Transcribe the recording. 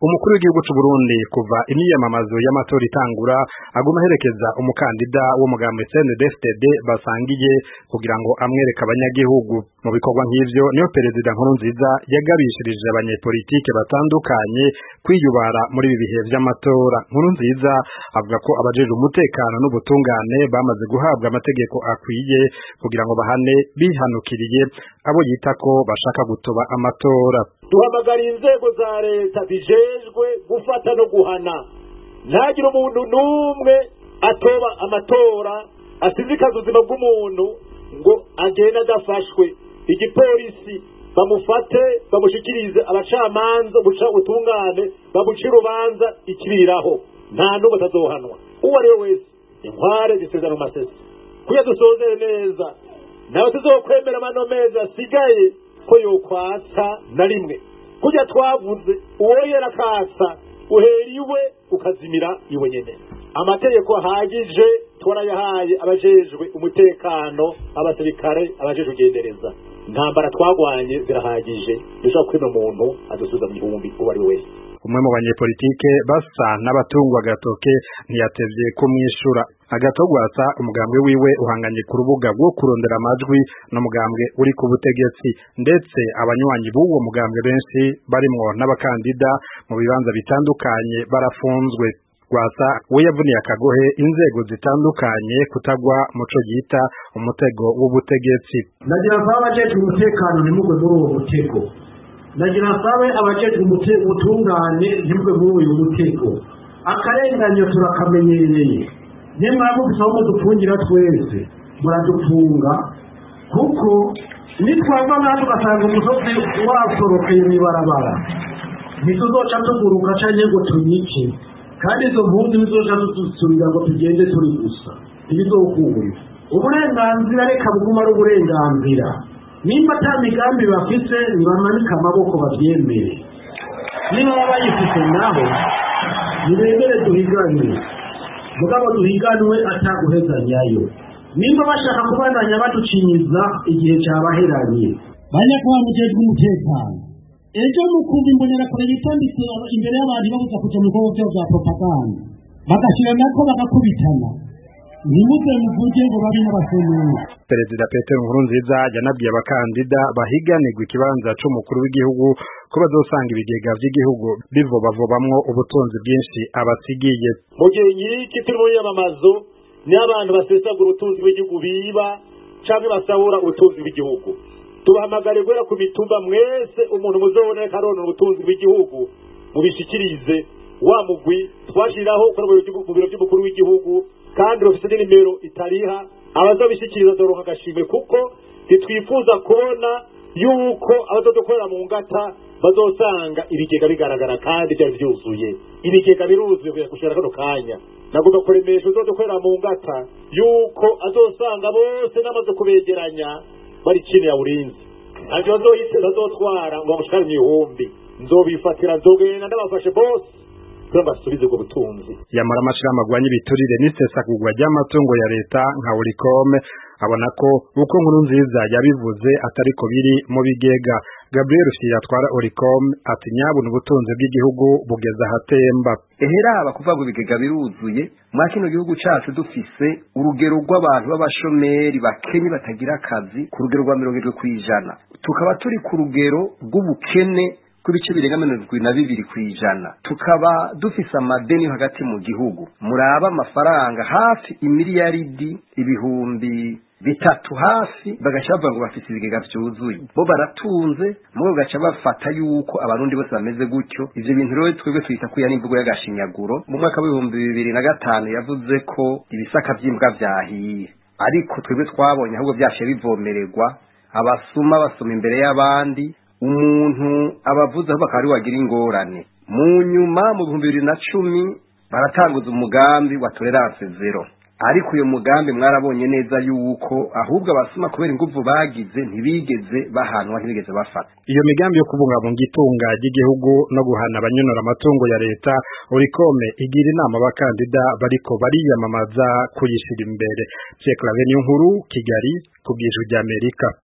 Umukuru w'igihugu c'u Burundi kuva imyiyamamazo y'amatora itangura aguma aherekeza umukandida w'umugambi CNDD-FDD basangiye kugira ngo amwereke abanyagihugu. Mu bikorwa nk'ivyo niyo Perezida Nkurunziza yagabishirije abanyepolitike batandukanye kwiyubara muri ibi bihe vy'amatora. Nkurunziza avuga ko abajejwe umutekano n'ubutungane bamaze guhabwa amategeko akwiye kugira ngo bahane bihanukiriye abo yita ko bashaka gutoba amatora. Duhamagara inzego za leta bijejwe gufata no guhana, ntagire umuntu n'umwe atoba amatora asizikaza ubuzima bw'umuntu ngo agende adafashwe. Igipolisi bamufate bamushikirize abacamanza buca utungane bamuca urubanza ikiriraho, nta n'umwe atazohanwa. Uwo ari we wese inkware zisezerano masese kuya dusozere neza, nawe tuzokwemera amano meza asigaye ko yokwatsa na rimwe. Kujya twavuze uwo yerakatsa uhera iwe ukazimira iwe nyene. Amategeko ahagije twarayahaye abajejwe umutekano, abasirikare, abajejwe ugendereza. Ntambara twagwanye zirahagije, dushaka kwino muntu adusubiza mu gihumbi uwo ari wese. Umwe mu banyepolitike basa n'abatungwa agatoke ntiyatevye kumwishura. Agatogwasa umugambwe wiwe uhanganye ku rubuga rwo kurondera amajwi n'umugambwe uri ku butegetsi, ndetse abanywanyi b'uwo mugambwe benshi barimwo n'abakandida mu bibanza bitandukanye barafunzwe. Gwasa we yavuniye akagohe inzego zitandukanye kutagwa muco yita umutego w'ubutegetsi. Nagira nsaba abajejwe umutekano ntimugwe muri uwo mutego. Nagira nsabe abajejwe ubutungane ntimugwe muri uyu mutego. Akarenganyo turakamenyereye. Nimwaba mufise aho mudufungira twese muradufunga, kuko nitwava naho tugasanga umusozi wasorokeye mw'ibarabara ntituzoca tuguruka canke ngo tunyice, kandi izo mpunzi bizoca dusubira ngo tugende turi gusa. Ntibizokunda uburenganzira, reka buguma ari uburenganzira. Nimba ata migambi bafise nibamanike amaboko bavyemere, niba baba bayifise naho nibemere duhiganwe, mugabo duhiganwe ataguhezanyayo. Nimba bashaka kubandanya baducinyiza igihe cabaheranye. Banyakuba mujejwe umutekano, ejo mukumva imbonerakure yitambitse imbere y'abantu babuza kuja mu bikorwa vyabo vya propaganda, bagashira nako bagakubitana. Nimuze muvuge ngo babe n'abasomyi. Perezida Petero Nkurunziza yanabwiye abakandida bahiganirwa ikibanza c'umukuru w'igihugu ko bazosanga ibigega vy'igihugu bivobavobamwo ubutunzi bwinshi abasigiye. Mu gihe nyiki turi mu yamamazo ni abantu basesagura ubutunzi bw'igihugu biba canke basahura ubutunzi bw'igihugu. Tubahamagare guhera ku mitumba mwese umuntu muzobona ko aronora ubutunzi bw'igihugu mubishikirize wa mugwi twashiraho ku biro by'umukuru w'igihugu, kandi bafite n'imero itariha. Abazobishikiriza doronka agashimwe, kuko ntitwifuza kubona yuko abazodukorera mu ngata bazosanga ibigega bigaragara kandi byari vyuzuye. Ibigega biruzuye gushira kano kanya. Nagomba kuremesha uzodukorera mu ngata yuko azosanga bose namaze kubegeranya bari chini ya ulinzi. Navyo bazotwara ngo bamushikare mw'ihumbi. Nzobifatira, nzogenda ndabafashe bose basubize ubwo butunzi. Yamara amashirahamwe agwanya ibiturire n'isesagurwa ry'amatungo ya leta nka Oricome abona ko uko Nkurunziza yabivuze atariko biri mu bigega. Gabriel Rufyiri atwara Oricome ati nyabuna ubutunzi bw'igihugu bugeza ahatemba. Eheraba kuvuga ngo ibigega biruzuye mwa kino gihugu cacu dufise urugero rw'abantu b'abashomeri bakenye batagira akazi ku rugero rwa 70%, tukaba turi ku rugero rw'ubukene kubice birenga 22%, tukaba dufise amadeni hagati mu gihugu muraba amafaranga hafi imiliyaridi ibihumbi bitatu hafi, bagashava ngo bafise ibigega vyuzuye. Bo baratunze mwe gaca bafata yuko abarundi bose bameze gutyo. Ivyo bintu rero twebwe twita ko yani imvugo y'agashinyaguro. Mu mwaka wa 2005 yavuze ko ibisaka vy'imbwa vyahiye, ariko twebwe twabonye ahubwo vyashe bivomererwa, abasuma basoma imbere y'abandi, umuntu abavuze aho bakari wagira ingorane. Mu nyuma mu 2010 baratanguza umugambi wa tolerance zero, ariko uyo mugambi mwarabonye neza yuko ahubwo abasuma kubera inguvu bagize ntibigeze bahanwa, ntibigeze bafata. Iyo migambi yo kubungabunga itunga ry'igihugu no guhana abanyonora amatungo ya leta, Oricome igira inama abakandida bariko bariyamamaza kuyishira imbere. Pierre Claver Niyonkuru, Kigali, ku bw'Ijwi ry'Amerika.